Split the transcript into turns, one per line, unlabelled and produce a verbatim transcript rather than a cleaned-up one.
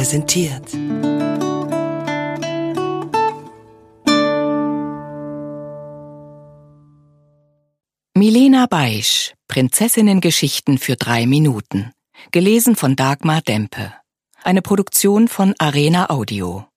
präsentiert.
Milena Beisch, Prinzessinnengeschichten für drei Minuten. Gelesen von Dagmar Dempe. Eine Produktion von Arena Audio.